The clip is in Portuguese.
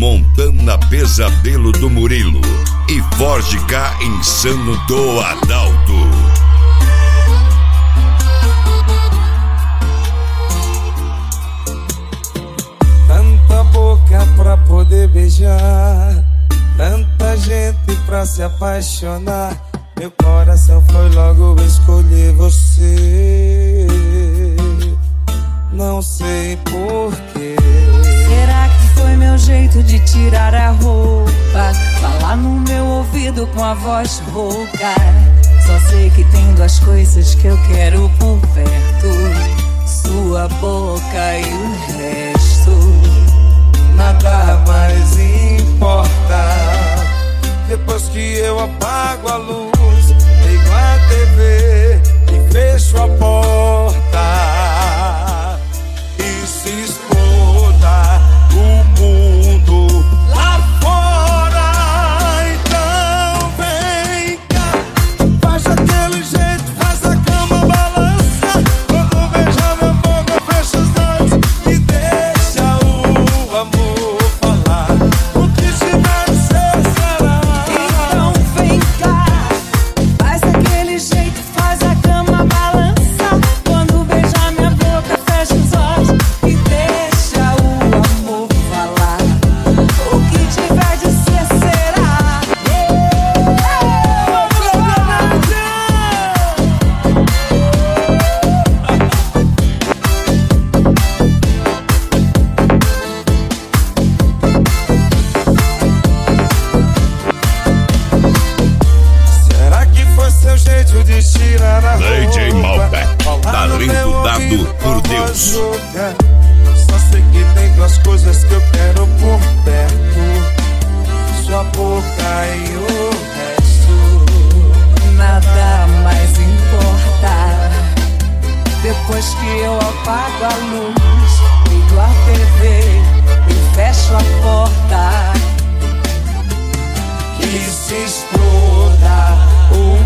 Montana Pesadelo do Murilo e Forge K Insano do Adalto. Tanta boca pra poder beijar, tanta gente pra se apaixonar. Meu coração foi logo escolher você. Não sei porquê. Será que foi meu jeito de tirar a roupa? Falar no meu ouvido com a voz rouca. Só sei que tem duas coisas que eu quero por perto: sua boca e o resto. Nada mais importa. Depois que eu apago a luz, ligo a TV e fecho a porta, e se exploda o mundo lá fora. Então vem cá, faz aquele jeito, faz a cama balançar. Quando beija minha boca, fecha os olhos e deixa o amor falar. O que tiver de ser será. Então vem cá, faz aquele jeito, faz a cama balançar. Quando beijar minha boca, fecha os olhos e deixa o amor falar. O que tiver de ser será. Será que foi seu jeito de tirar a roupa? DJ Malbec, Falar tá no lindo, meu dado ouvido com por a voz Deus. rouca. Só sei que tem duas coisas que eu quero por perto: sua boca e o resto. Nada mais importa. Depois que eu apago a luz, ligo a TV e fecho a porta, Que se exploda o